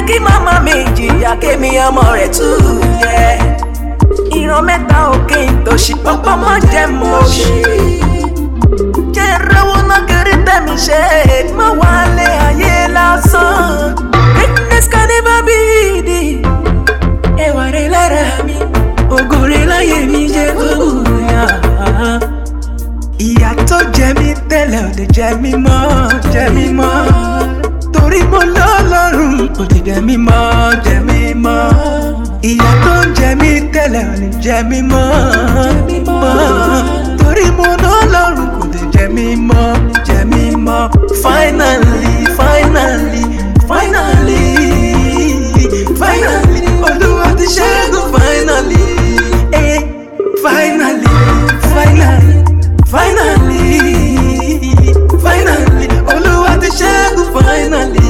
kí màmá mi jìyà kémi ọmọ rẹ̀ tú yẹ. Ìran mẹ́ta òkè ìtòṣì pọ́pọ́ má jẹ́ mọ́ ṣí. Jẹ́ rówó náà kiri tẹ̀mí ṣe má wálé ayé lásán. Greatness can never be hidden. Ẹwà rẹ̀ lára mi, ògo rẹ̀ láyé mi jẹ́ kúrúyà. Ìyà tó jẹ mí tẹ́lẹ̀ ò lè jẹ mí mọ́, torí mo lọ́lọ́run kò lè jẹ mí mọ́. Ìyà tó ń jẹ mí tẹ́lẹ̀ ò lè jẹ mí mọ́, torí mo lọ́lọ́run kò lè jẹ mí mọ́. Finally, Olúwa ti ṣẹ́gun finally. Finally, Olúwa ti ṣẹ́gun finally.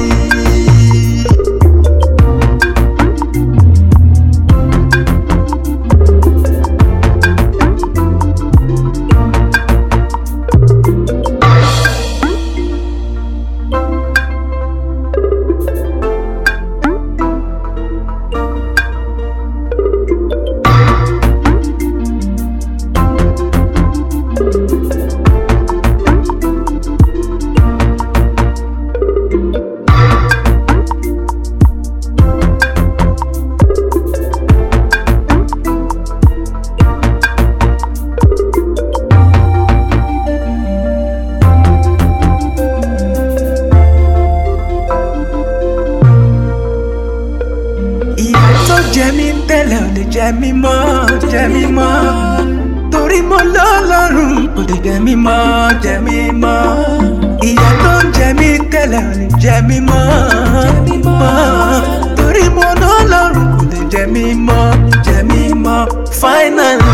Jẹ mí tẹ́lẹ̀ ò lè jẹ mí mọ́, torí mo lọ́lọ́run kò lè jẹ mí mọ́. Ìyà tó ń jẹ mí tẹ́lẹ̀ ò lè jẹ mí mọ́, torí mo lọ́lọ́run kò lè jẹ mí mọ́. Finally.